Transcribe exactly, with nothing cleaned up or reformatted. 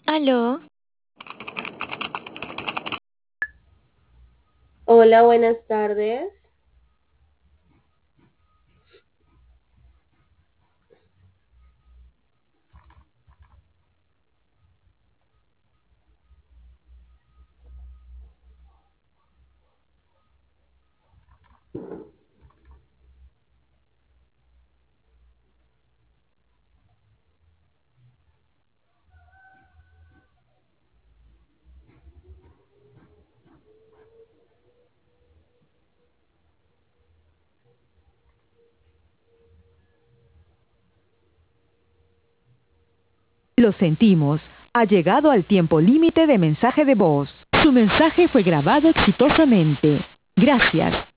Aló, Hola, buenas tardes. Lo sentimos, ha llegado al tiempo límite de mensaje de voz. Su mensaje fue grabado exitosamente. Gracias.